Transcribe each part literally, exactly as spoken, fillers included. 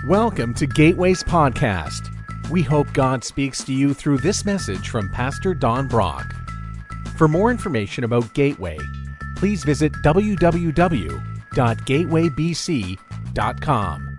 Welcome to Gateway's podcast. We hope God speaks to you through this message from Pastor Don Brock. For more information about Gateway, please visit w w w dot gateway b c dot com.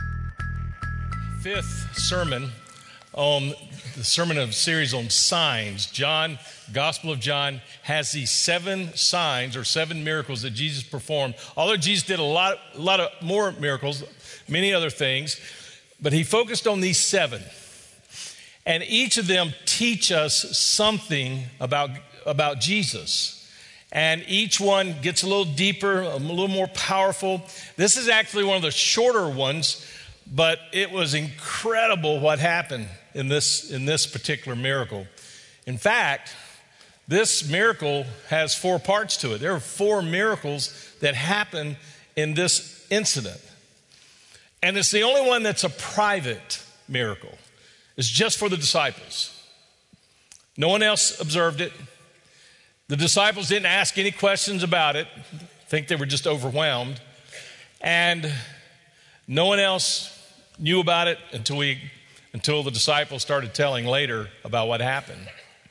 Fifth sermon on the sermon of series on signs. John, Gospel of John, has these seven signs or seven miracles that Jesus performed. Although Jesus did a lot, a lot of more miracles, many other things, but he focused on these seven. And each of them teach us something about, about Jesus. And each one gets a little deeper, a little more powerful. This is actually one of the shorter ones, but it was incredible what happened in this, in this particular miracle. In fact, this miracle has four parts to it. There are four miracles that happen in this incident. And it's the only one that's a private miracle. It's just for the disciples. No one else observed it. The disciples didn't ask any questions about it. I think they were just overwhelmed. And no one else knew about it until we, until the disciples started telling later about what happened.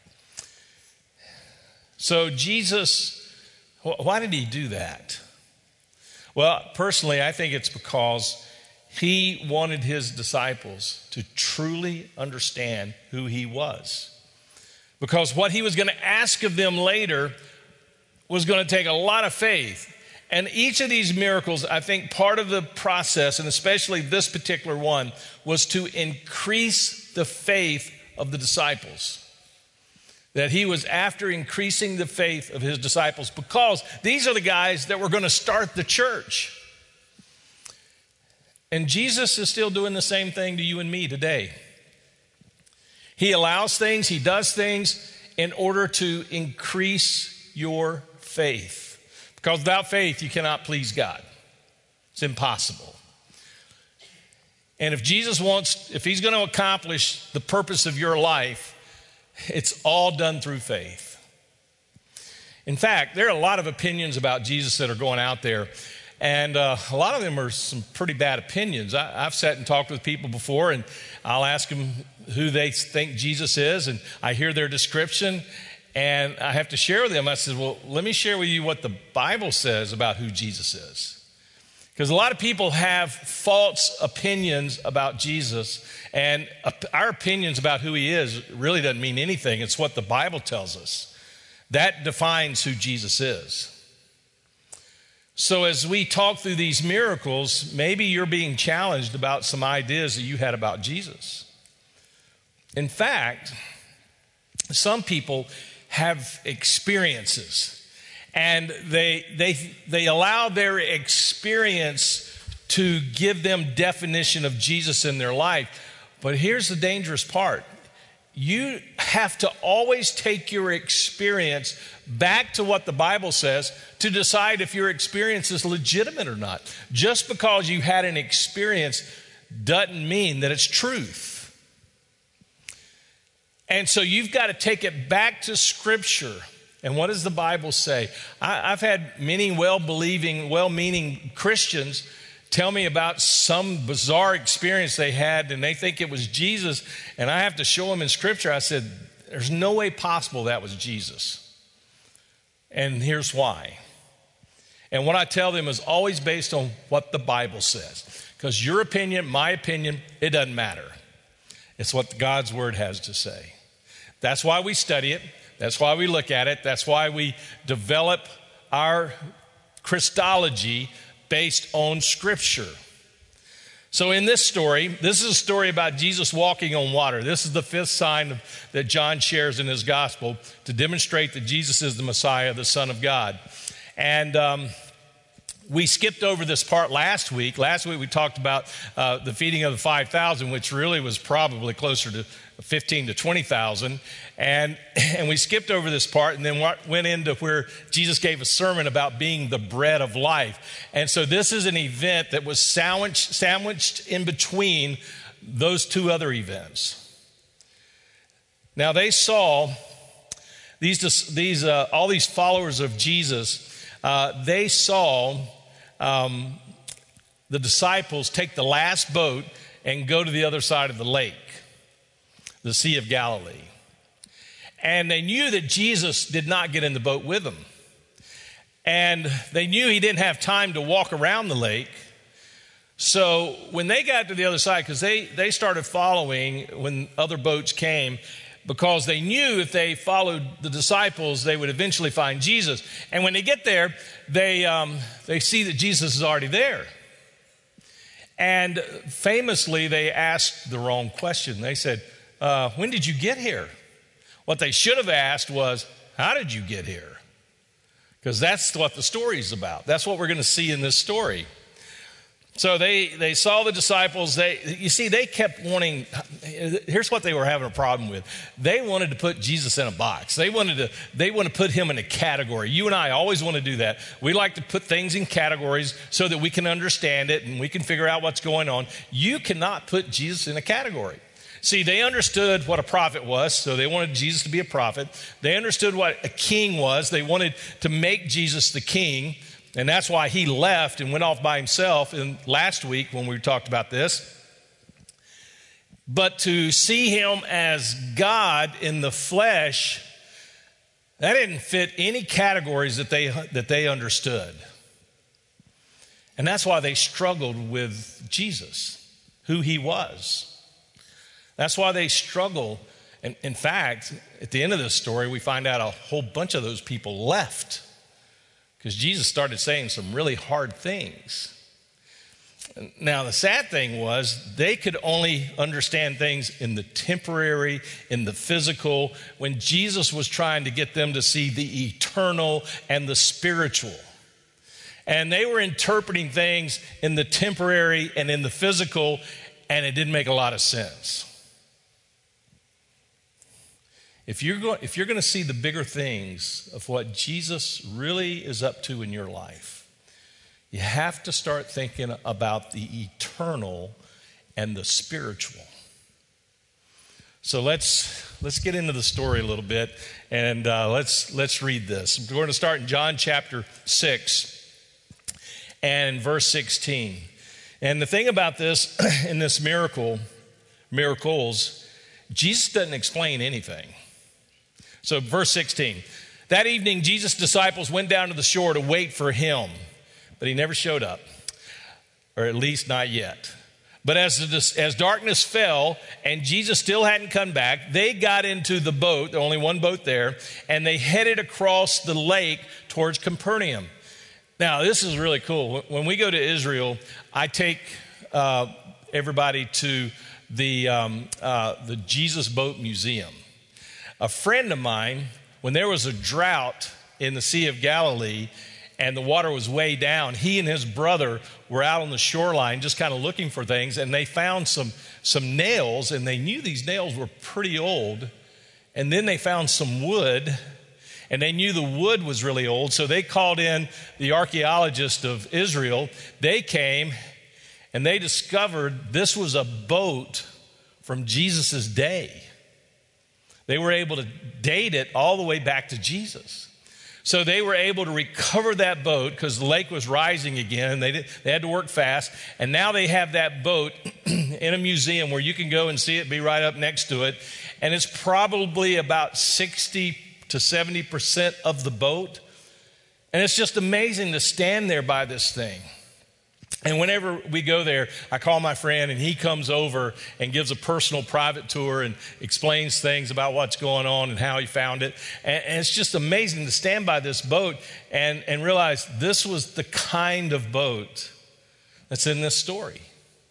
So Jesus, why did he do that? Well, personally, I think it's because he wanted his disciples to truly understand who he was. Because what he was going to ask of them later was going to take a lot of faith. And each of these miracles, I think part of the process, and especially this particular one, was to increase the faith of the disciples. That he was after increasing the faith of his disciples, because these are the guys that were going to start the church. And Jesus is still doing the same thing to you and me today. He allows things, he does things in order to increase your faith. Because without faith, you cannot please God. It's impossible. And if Jesus wants, if he's going to accomplish the purpose of your life, it's all done through faith. In fact, there are a lot of opinions about Jesus that are going out there. And uh, a lot of them are some pretty bad opinions. I, I've sat and talked with people before, and I'll ask them who they think Jesus is, and I hear their description, and I have to share with them. I said, well, let me share with you what the Bible says about who Jesus is. Because a lot of people have false opinions about Jesus, and our opinions about who he is really doesn't mean anything. It's what the Bible tells us. That defines who Jesus is. So as we talk through these miracles, maybe you're being challenged about some ideas that you had about Jesus. In fact, some people have experiences, and they, they, they allow their experience to give them definition of Jesus in their life. But here's the dangerous part. You have to always take your experience back to what the Bible says to decide if your experience is legitimate or not. Just because you had an experience doesn't mean that it's truth. And so you've got to take it back to Scripture. And what does the Bible say? I, I've had many well-believing, well-meaning Christians tell me about some bizarre experience they had, and they think it was Jesus, and I have to show them in Scripture. I said, there's no way possible that was Jesus. And here's why. And what I tell them is always based on what the Bible says. Because your opinion, my opinion, it doesn't matter. It's what God's Word has to say. That's why we study it. That's why we look at it. That's why we develop our Christology based on Scripture. So in this story, this is a story about Jesus walking on water. This is the fifth sign that John shares in his gospel to demonstrate that Jesus is the Messiah, the Son of God. And um, we skipped over this part last week. Last week we talked about uh, the feeding of the five thousand, which really was probably closer to fifteen to twenty thousand. And, and we skipped over this part and then went into where Jesus gave a sermon about being the bread of life. And so this is an event that was sandwiched, sandwiched in between those two other events. Now they saw, these, these uh, all these followers of Jesus, uh, they saw um, the disciples take the last boat and go to the other side of the lake, the Sea of Galilee. And they knew that Jesus did not get in the boat with them. And they knew he didn't have time to walk around the lake. So when they got to the other side, because they, they started following when other boats came, because they knew if they followed the disciples, they would eventually find Jesus. And when they get there, they, um, they see that Jesus is already there. And famously, they asked the wrong question. They said, uh, when did you get here? What they should have asked was, how did you get here? Because that's what the story's about. That's what we're going to see in this story. So they, they saw the disciples. They, you see, they kept wanting, here's what they were having a problem with. They wanted to put Jesus in a box. They wanted to, they want to put him in a category. You and I always want to do that. We like to put things in categories so that we can understand it and we can figure out what's going on. You cannot put Jesus in a category. See, they understood what a prophet was, so they wanted Jesus to be a prophet. They understood what a king was. They wanted to make Jesus the king. And that's why he left and went off by himself in last week when we talked about this. But to see him as God in the flesh, that didn't fit any categories that they, that they understood. And that's why they struggled with Jesus, who he was. That's why they struggle. And in fact, at the end of this story, we find out a whole bunch of those people left because Jesus started saying some really hard things. Now, the sad thing was they could only understand things in the temporary, in the physical, when Jesus was trying to get them to see the eternal and the spiritual. And they were interpreting things in the temporary and in the physical, and it didn't make a lot of sense. If you're going, if you're going to see the bigger things of what Jesus really is up to in your life, you have to start thinking about the eternal and the spiritual. So let's let's get into the story a little bit, and uh, let's let's read this. We're going to start in John chapter six and verse sixteen. And the thing about this, in this miracle, miracles, Jesus doesn't explain anything. So verse sixteen, that evening Jesus' disciples went down to the shore to wait for him, but he never showed up, or at least not yet. But as, the, as darkness fell and Jesus still hadn't come back, they got into the boat, there was only one boat there, and they headed across the lake towards Capernaum. Now, this is really cool. When we go to Israel, I take uh, everybody to the, um, uh, the Jesus Boat Museum. A friend of mine, when there was a drought in the Sea of Galilee and the water was way down, he and his brother were out on the shoreline just kind of looking for things, and they found some, some nails, and they knew these nails were pretty old. And then they found some wood, and they knew the wood was really old, so they called in the archaeologists of Israel. They came, and they discovered this was a boat from Jesus' day. They were able to date it all the way back to Jesus. So they were able to recover that boat because the lake was rising again. They, did, they had to work fast. And now they have that boat in a museum where you can go and see it, be right up next to it. And it's probably about sixty to seventy percent of the boat. And it's just amazing to stand there by this thing. And whenever we go there, I call my friend and he comes over and gives a personal private tour and explains things about what's going on and how he found it. And, and it's just amazing to stand by this boat and, and realize this was the kind of boat that's in this story.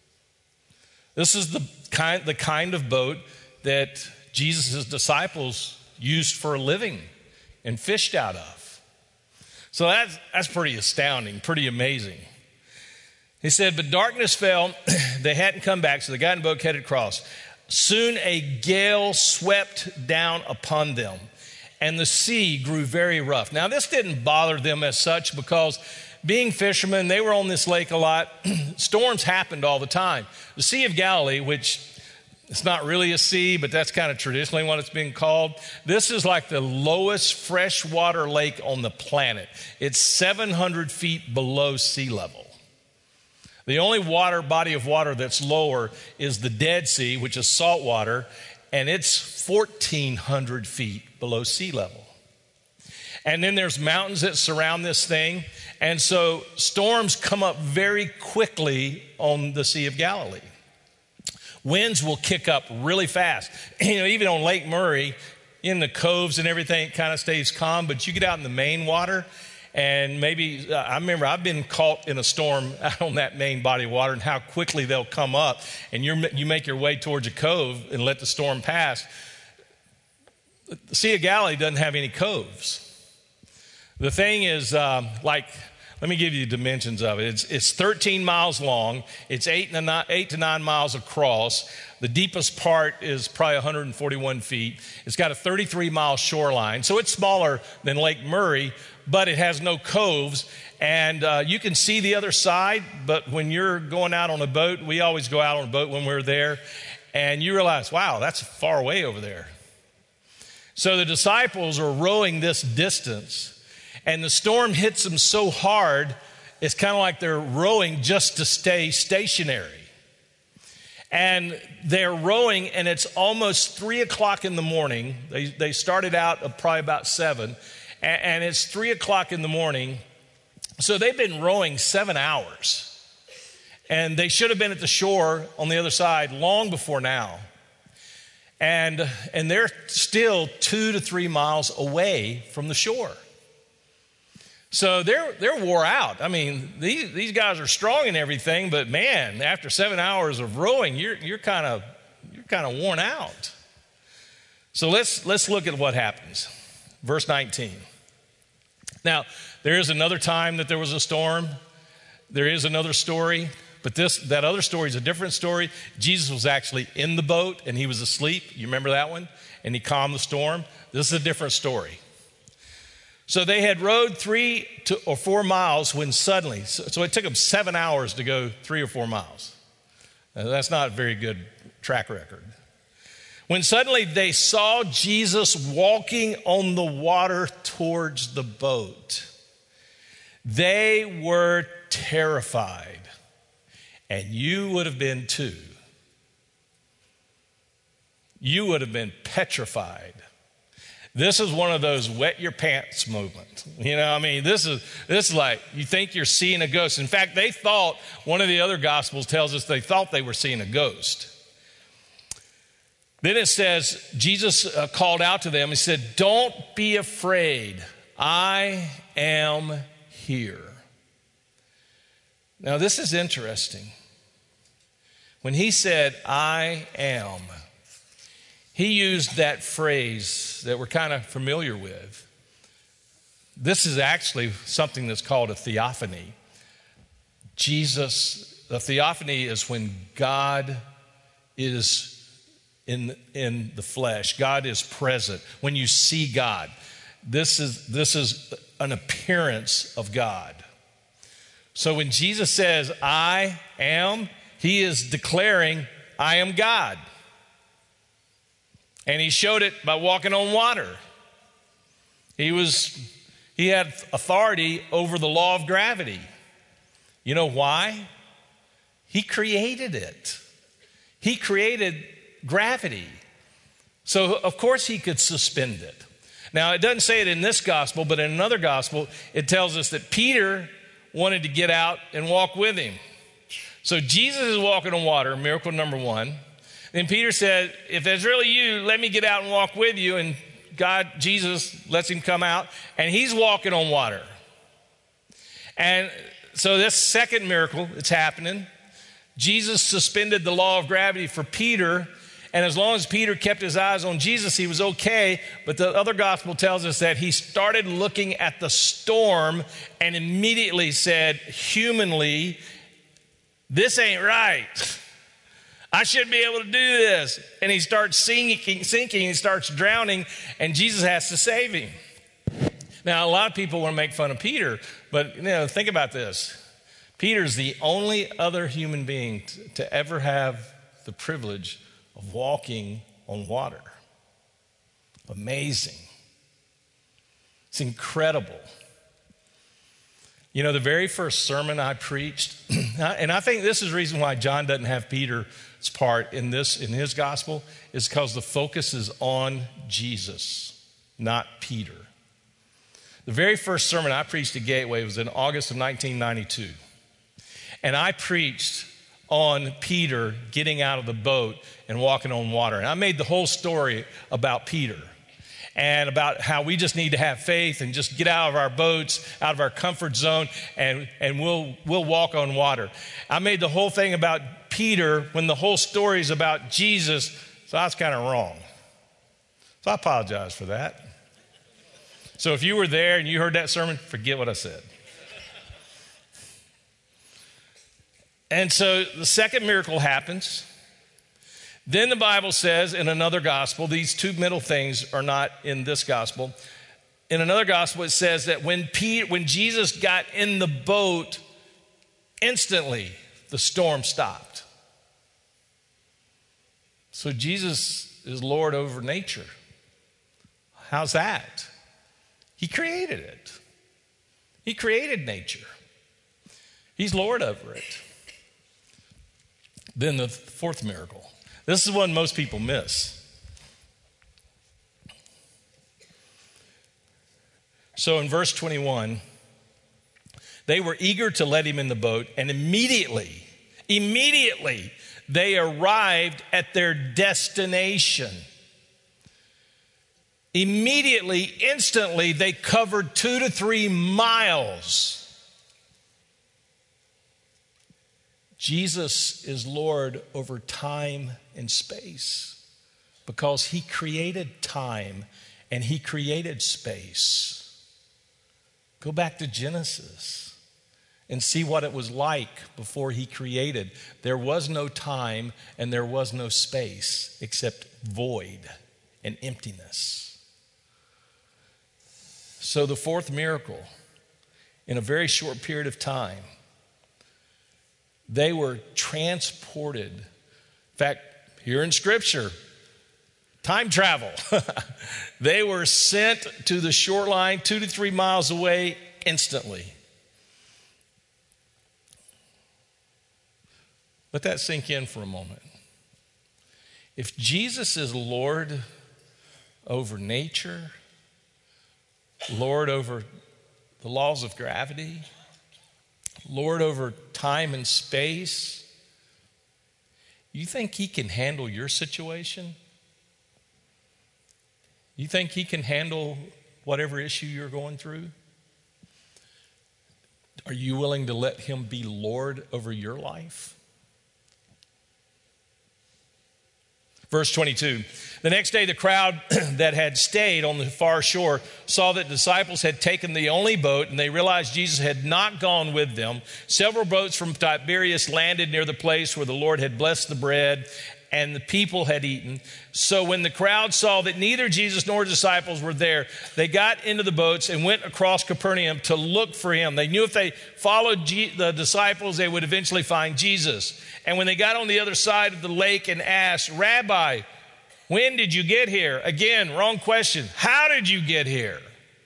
This is the kind, the kind of boat that Jesus' disciples used for a living and fished out of. So that's, that's pretty astounding, pretty amazing. He said, but darkness fell, they hadn't come back, so they got in the boat, headed across. Soon a gale swept down upon them, and the sea grew very rough. Now, this didn't bother them as such because being fishermen, they were on this lake a lot. Storms happened all the time. The Sea of Galilee, which it's not really a sea, but that's kind of traditionally what it's been called. This is like the lowest freshwater lake on the planet. It's seven hundred feet below sea level. The only water body of water that's lower is the Dead Sea, which is salt water, and it's fourteen hundred feet below sea level. And then there's mountains that surround this thing, and so storms come up very quickly on the Sea of Galilee. Winds will kick up really fast. You know, even on Lake Murray, in the coves and everything, it kind of stays calm, but you get out in the main water, and maybe, uh, I remember I've been caught in a storm out on that main body of water and how quickly they'll come up, and you're, you make your way towards a cove and let the storm pass. The Sea of Galilee doesn't have any coves. The thing is, um, like, let me give you the dimensions of it. It's, it's thirteen miles long. It's eight, and nine, eight to nine miles across. The deepest part is probably one hundred forty-one feet. It's got a thirty-three mile shoreline. So it's smaller than Lake Murray, but it has no coves. And uh, you can see the other side, but when you're going out on a boat, we always go out on a boat when we're there, and you realize, wow, that's far away over there. So the disciples are rowing this distance, and the storm hits them so hard, it's kind of like they're rowing just to stay stationary. And they're rowing, and it's almost three o'clock in the morning. They, they started out at probably about seven, and, and it's three o'clock in the morning. So they've been rowing seven hours. And they should have been at the shore on the other side long before now. And, and they're still two to three miles away from the shore. So they're they're wore out. I mean, these these guys are strong and everything, but man, after seven hours of rowing, you're you're kind of you're kind of worn out. So let's let's look at what happens. Verse nineteen. Now, there is another time that there was a storm. There is another story, but this that other story is a different story. Jesus was actually in the boat and he was asleep. You remember that one? And he calmed the storm. This is a different story. So they had rowed three to, or four miles when suddenly, so, so it took them seven hours to go three or four miles. Now, that's not a very good track record. When suddenly they saw Jesus walking on the water towards the boat, they were terrified, and you would have been too. You would have been petrified. This is one of those wet your pants movements. You know, I mean, this is this is like you think you're seeing a ghost. In fact, they thought, one of the other gospels tells us they thought they were seeing a ghost. Then it says, Jesus uh, called out to them. He said, "Don't be afraid. I am here." Now, this is interesting. When he said, "I am," he used that phrase that we're kind of familiar with. This is actually something that's called a theophany. Jesus, the theophany is when God is in, in the flesh. God is present. When you see God, this is, this is an appearance of God. So when Jesus says, "I am," he is declaring, "I am God." And he showed it by walking on water. He was, he had authority over the law of gravity. You know why? He created it. He created gravity. So of course he could suspend it. Now it doesn't say it in this gospel, but in another gospel, it tells us that Peter wanted to get out and walk with him. So Jesus is walking on water, miracle number one. Then Peter said, "If it's really you, let me get out and walk with you." And God, Jesus, lets him come out, and he's walking on water. And so this second miracle, it's happening. Jesus suspended the law of gravity for Peter, and as long as Peter kept his eyes on Jesus, he was okay. But the other gospel tells us that he started looking at the storm and immediately said, humanly, "This ain't right. I should be able to do this." And he starts sinking, sinking, he starts drowning, and Jesus has to save him. Now, a lot of people want to make fun of Peter, but you know, think about this. Peter's the only other human being to, to ever have the privilege of walking on water. Amazing. It's incredible. You know, the very first sermon I preached, and I think this is the reason why John doesn't have Peter's part in this, in his gospel, is because the focus is on Jesus, not Peter. The very first sermon I preached at Gateway was in August of nineteen ninety-two. And I preached on Peter getting out of the boat and walking on water. And I made the whole story about Peter and about how we just need to have faith and just get out of our boats, out of our comfort zone, and, and we'll, we'll walk on water. I made the whole thing about Peter when the whole story is about Jesus, so I was kind of wrong. So I apologize for that. So if you were there and you heard that sermon, forget what I said. And so the second miracle happens. Then the Bible says in another gospel, these two middle things are not in this gospel. In another gospel, it says that when Peter, when Jesus got in the boat, instantly the storm stopped. So Jesus is Lord over nature. How's that? He created it. He created nature. He's Lord over it. Then the fourth miracle. This is one most people miss. So in verse twenty-one, they were eager to let him in the boat, and immediately, immediately, they arrived at their destination. Immediately, instantly, they covered two to three miles. Jesus is Lord over time and space because he created time and he created space. Go back to Genesis and see what it was like before he created. There was no time and there was no space except void and emptiness. So the fourth miracle, in a very short period of time, they were transported. In fact, here in Scripture, time travel. They were sent to the shoreline two to three miles away instantly. Let that sink in for a moment. If Jesus is Lord over nature, Lord over the laws of gravity, Lord over time and space, you think he can handle your situation? You think he can handle whatever issue you're going through? Are you willing to let him be Lord over your life? Verse twenty-two, the next day the crowd that had stayed on the far shore saw that the disciples had taken the only boat, and they realized Jesus had not gone with them. Several boats from Tiberias landed near the place where the Lord had blessed the bread and the people had eaten. So when the crowd saw that neither Jesus nor his disciples were there, they got into the boats and went across Capernaum to look for him. They knew if they followed G- the disciples, they would eventually find Jesus. And when they got on the other side of the lake and asked, Rabbi, when did you get here? Again, wrong question. How did you get here?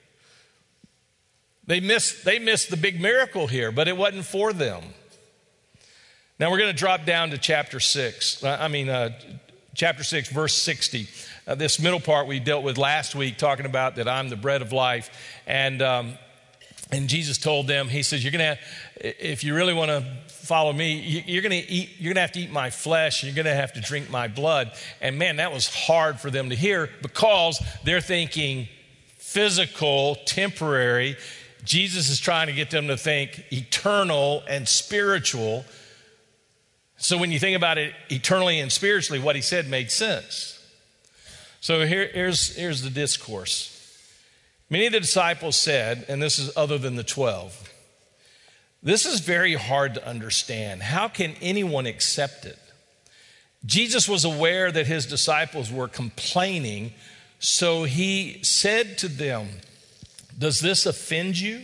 They missed, they missed the big miracle here, but it wasn't for them. Now we're going to drop down to chapter six. I mean, uh, chapter six, verse sixty. Uh, this middle part we dealt with last week, talking about that I'm the bread of life. And um, and Jesus told them, he says, you're going to have, if you really want to follow me, you're going to eat, you're going to have to eat my flesh. You're going to have to drink my blood. And man, that was hard for them to hear because they're thinking physical, temporary. Jesus is trying to get them to think eternal and spiritual. So when you think about it eternally and spiritually, what he said made sense. So here, here's, here's the discourse. Many of the disciples said, and this is other than the twelve, this is very hard to understand. How can anyone accept it? Jesus was aware that his disciples were complaining, so he said to them, does this offend you?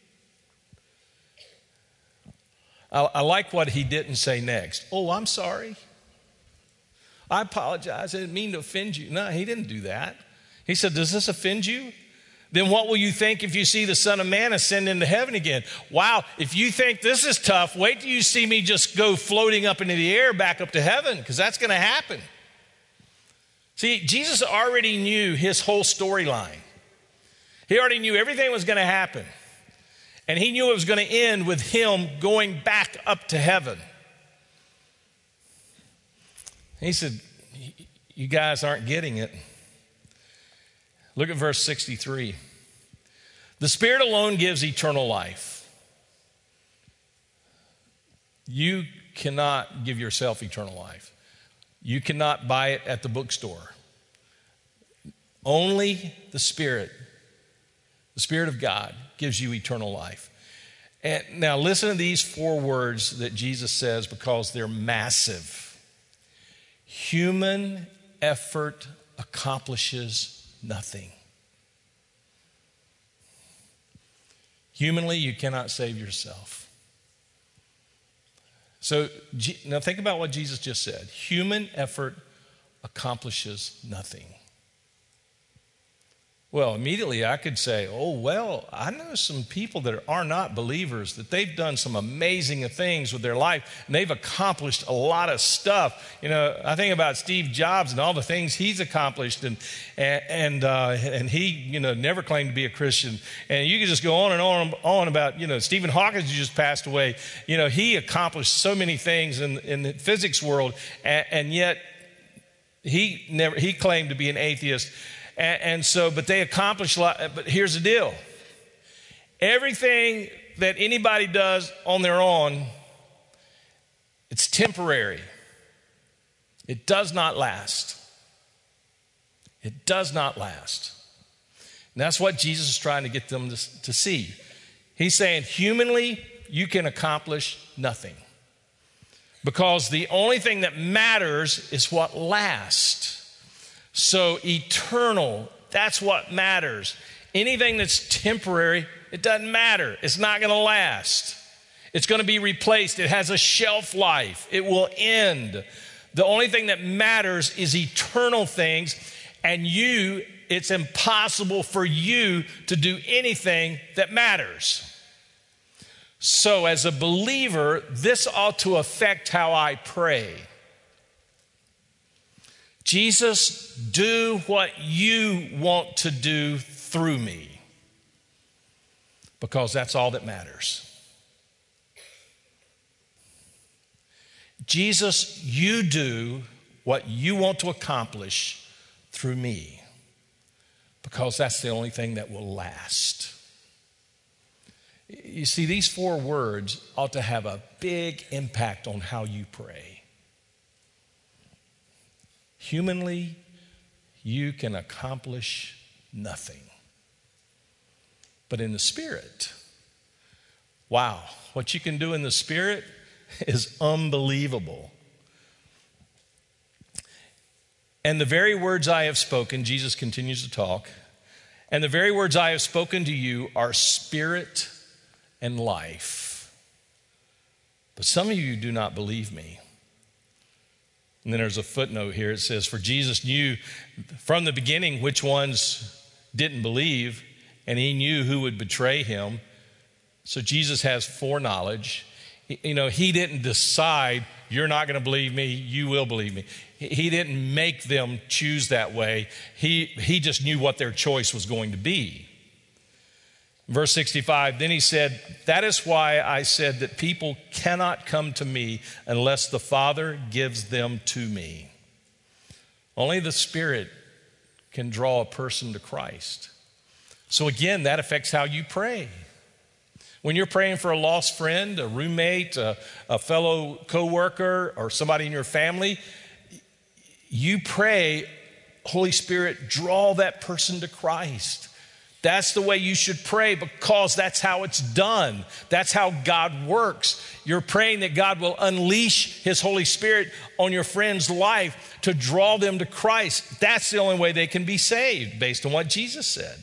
I, I like what he didn't say next. Oh, I'm sorry. I apologize. I didn't mean to offend you. No, he didn't do that. He said, does this offend you? then what will you think if you see the Son of Man ascend into heaven again? Wow, if you think this is tough, wait till you see me just go floating up into the air back up to heaven, because that's going to happen. See, Jesus already knew his whole storyline. He already knew everything was going to happen. And he knew it was going to end with him going back up to heaven. He said, you guys aren't getting it. Look at verse sixty-three. The Spirit alone gives eternal life. You cannot give yourself eternal life. You cannot buy it at the bookstore. Only the Spirit, the Spirit of God, gives you eternal life. And now listen to these four words that Jesus says, because they're massive. Human effort accomplishes nothing. Humanly, you cannot save yourself. So now think about what Jesus just said. Human effort accomplishes nothing. Well, immediately I could say, oh, well, I know some people that are not believers, that they've done some amazing things with their life, and they've accomplished a lot of stuff. You know, I think about Steve Jobs and all the things he's accomplished, and and uh, and he, you know, never claimed to be a Christian. And you could just go on and on and on about, you know, Stephen Hawking, who just passed away. You know, he accomplished so many things in, in the physics world, and, and yet he never he claimed to be an atheist. And, and so, but they accomplish a lot. But here's the deal. Everything that anybody does on their own, it's temporary. It does not last. It does not last. And that's what Jesus is trying to get them to, to see. He's saying, humanly, you can accomplish nothing. Because the only thing that matters is what lasts. So eternal, that's what matters. Anything that's temporary, it doesn't matter. It's not going to last. It's going to be replaced. It has a shelf life. It will end. The only thing that matters is eternal things, and you, it's impossible for you to do anything that matters. So as a believer, this ought to affect how I pray. Jesus, do what you want to do through me, because that's all that matters. Jesus, you do what you want to accomplish through me, because that's the only thing that will last. You see, these four words ought to have a big impact on how you pray. Humanly, you can accomplish nothing. But in the Spirit, wow, what you can do in the Spirit is unbelievable. And the very words I have spoken, Jesus continues to talk, and the very words I have spoken to you are spirit and life. But some of you do not believe me. And then there's a footnote here. It says, for Jesus knew from the beginning which ones didn't believe, and he knew who would betray him. So Jesus has foreknowledge. You know, he didn't decide, you're not going to believe me, you will believe me. He didn't make them choose that way. He, he just knew what their choice was going to be. Verse sixty-five, then he said, that is why I said that people cannot come to me unless the Father gives them to me. Only the Spirit can draw a person to Christ. So again, that affects how you pray. When you're praying for a lost friend, a roommate, a, a fellow coworker, or somebody in your family, you pray, Holy Spirit, draw that person to Christ. That's the way you should pray, because that's how it's done. That's how God works. You're praying that God will unleash his Holy Spirit on your friend's life to draw them to Christ. That's the only way they can be saved, based on what Jesus said.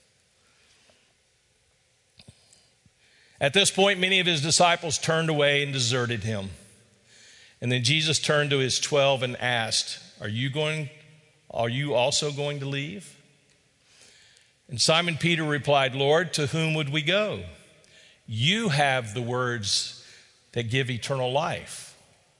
At this point, many of his disciples turned away and deserted him. And then Jesus turned to his twelve and asked, Are you going, are you also going to leave? And Simon Peter replied, Lord, to whom would we go? You have the words that give eternal life.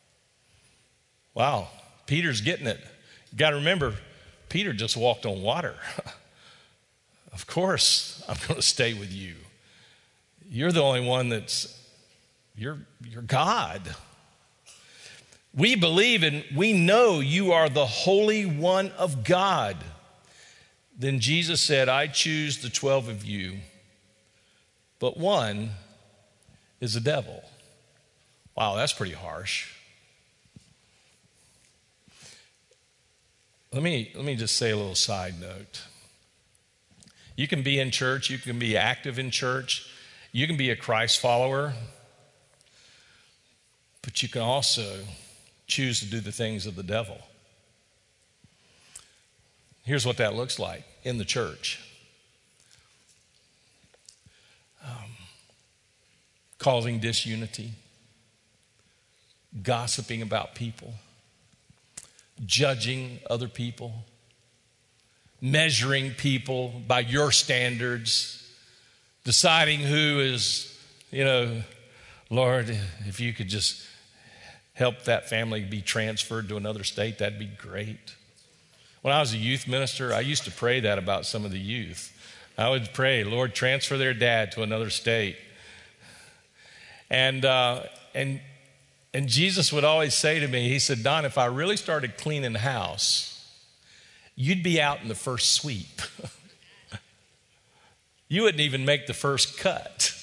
Wow, Peter's getting it. You got to remember, Peter just walked on water. Of course, I'm going to stay with you. You're the only one that's, you're, you're God. We believe and we know you are the Holy One of God. Then Jesus said, I choose the twelve of you, but one is the devil. Wow, that's pretty harsh. Let me, let me just say a little side note. You can be in church, you can be active in church, you can be a Christ follower, but you can also choose to do the things of the devil. Here's what that looks like in the church. Um, causing disunity, gossiping about people, judging other people, measuring people by your standards, deciding who is, you know, Lord, if you could just help that family be transferred to another state, that'd be great. When I was a youth minister, I used to pray that about some of the youth. I would pray, Lord, transfer their dad to another state. And uh, and and Jesus would always say to me, he said, Don, if I really started cleaning the house, you'd be out in the first sweep. You wouldn't even make the first cut.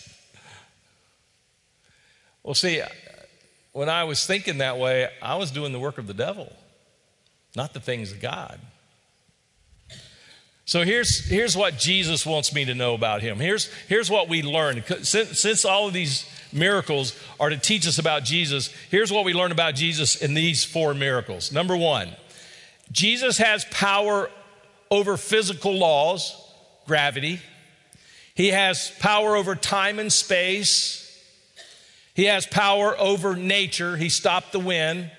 Well, see, when I was thinking that way, I was doing the work of the devil, not the things of God. So here's, here's what Jesus wants me to know about him. Here's, here's what we learned. Since, since all of these miracles are to teach us about Jesus, here's what we learn about Jesus in these four miracles. Number one, Jesus has power over physical laws, gravity. He has power over time and space. He has power over nature. He stopped the wind.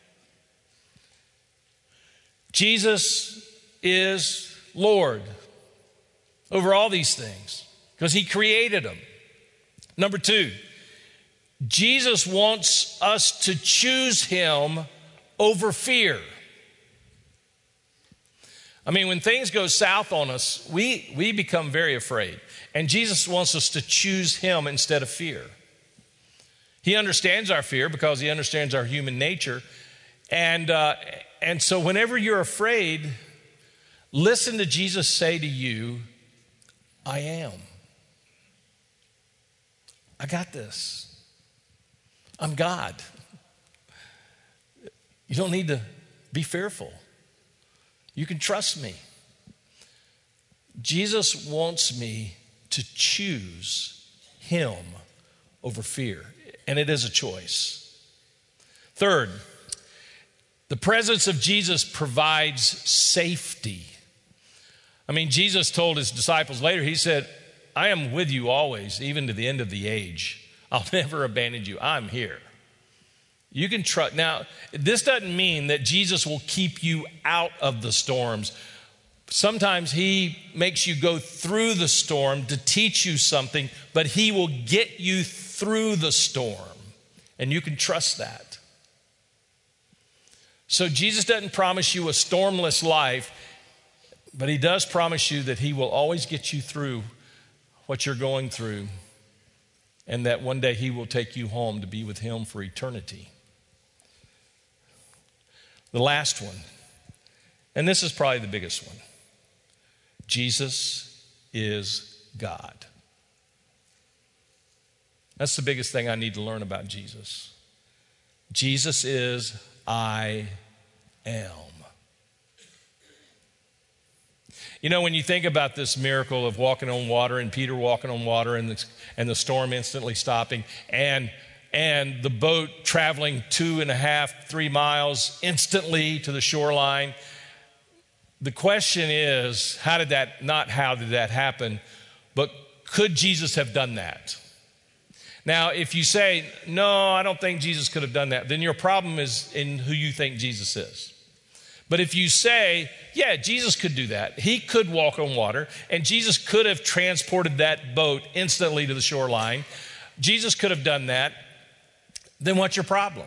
Jesus is Lord over all these things because he created them. Number two, Jesus wants us to choose him over fear. I mean, when things go south on us, we, we become very afraid. And Jesus wants us to choose him instead of fear. He understands our fear because he understands our human nature. And, uh, and so whenever you're afraid, listen to Jesus say to you, I am. I got this. I'm God. You don't need to be fearful. You can trust me. Jesus wants me to choose him over fear, and it is a choice. Third, the presence of Jesus provides safety. I mean, Jesus told his disciples later, he said, I am with you always, even to the end of the age. I'll never abandon you. I'm here. You can trust. Now, this doesn't mean that Jesus will keep you out of the storms. Sometimes he makes you go through the storm to teach you something, but he will get you through the storm, and you can trust that. So Jesus doesn't promise you a stormless life, but he does promise you that he will always get you through what you're going through, and that one day he will take you home to be with him for eternity. The last one, and this is probably the biggest one. Jesus is God. That's the biggest thing I need to learn about Jesus. Jesus is I am. You know, when you think about this miracle of walking on water and Peter walking on water and the, and the storm instantly stopping and, and the boat traveling two and a half, three miles instantly to the shoreline, the question is, how did that, not how did that happen, but could Jesus have done that? Now, if you say, no, I don't think Jesus could have done that, then your problem is in who you think Jesus is. But if you say, yeah, Jesus could do that. He could walk on water, and Jesus could have transported that boat instantly to the shoreline. Jesus could have done that. Then what's your problem?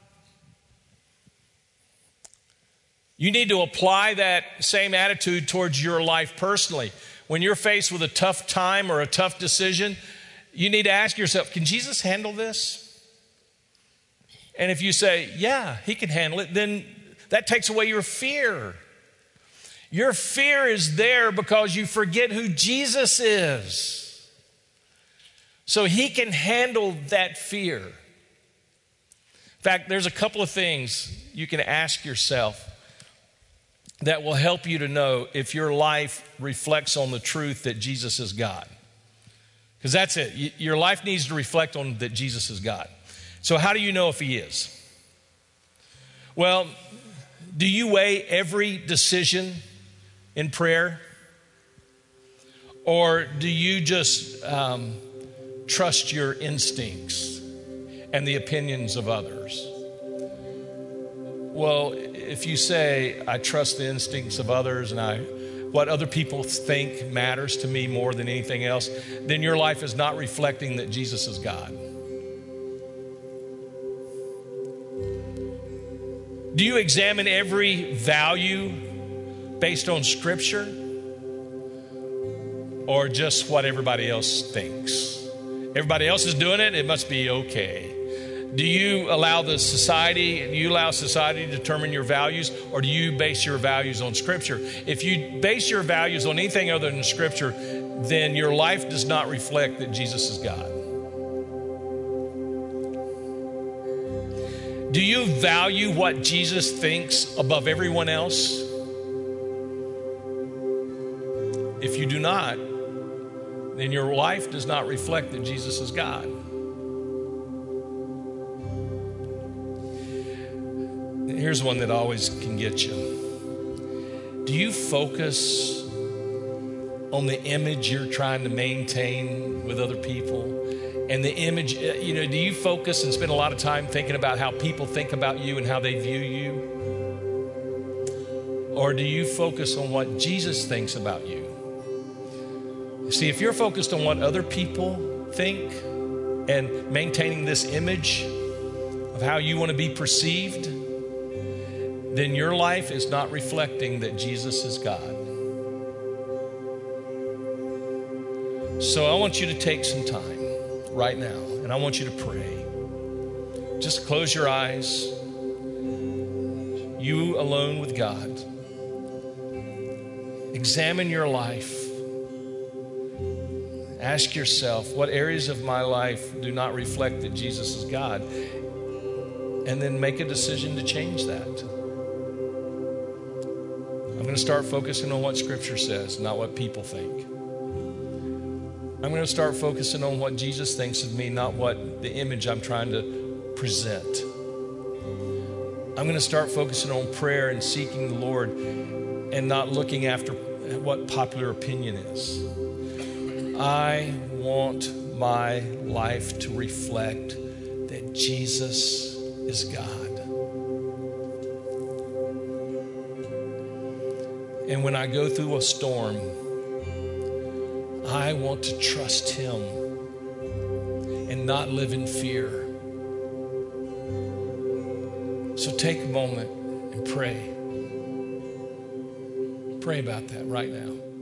You need to apply that same attitude towards your life personally. When you're faced with a tough time or a tough decision, you need to ask yourself, can Jesus handle this? And if you say, yeah, he can handle it, then that takes away your fear. Your fear is there because you forget who Jesus is. So he can handle that fear. In fact, there's a couple of things you can ask yourself that will help you to know if your life reflects on the truth that Jesus is God. Because that's it. Your life needs to reflect on that Jesus is God. So how do you know if he is? Well, do you weigh every decision in prayer? Or do you just um, trust your instincts and the opinions of others? Well, if you say, I trust the instincts of others and I, what other people think matters to me more than anything else, then your life is not reflecting that Jesus is God. Do you examine every value based on Scripture or just what everybody else thinks? Everybody else is doing it, it must be okay. Do you allow the society, do you allow society to determine your values, or do you base your values on Scripture? If you base your values on anything other than Scripture, then your life does not reflect that Jesus is God. Do you value what Jesus thinks above everyone else? If you do not, then your life does not reflect that Jesus is God. Here's one that always can get you. Do you focus on the image you're trying to maintain with other people? And the image, you know, do you focus and spend a lot of time thinking about how people think about you and how they view you? Or do you focus on what Jesus thinks about you? See, if you're focused on what other people think and maintaining this image of how you want to be perceived, then your life is not reflecting that Jesus is God. So I want you to take some time right now, and I want you to pray. Just close your eyes. You alone with God. Examine your life. Ask yourself, what areas of my life do not reflect that Jesus is God? And then make a decision to change that. I'm going to start focusing on what Scripture says, not what people think. I'm going to start focusing on what Jesus thinks of me, not what the image I'm trying to present. I'm going to start focusing on prayer and seeking the Lord and not looking after what popular opinion is. I want my life to reflect that Jesus is God. And when I go through a storm, I want to trust Him and not live in fear. So take a moment and pray. Pray about that right now.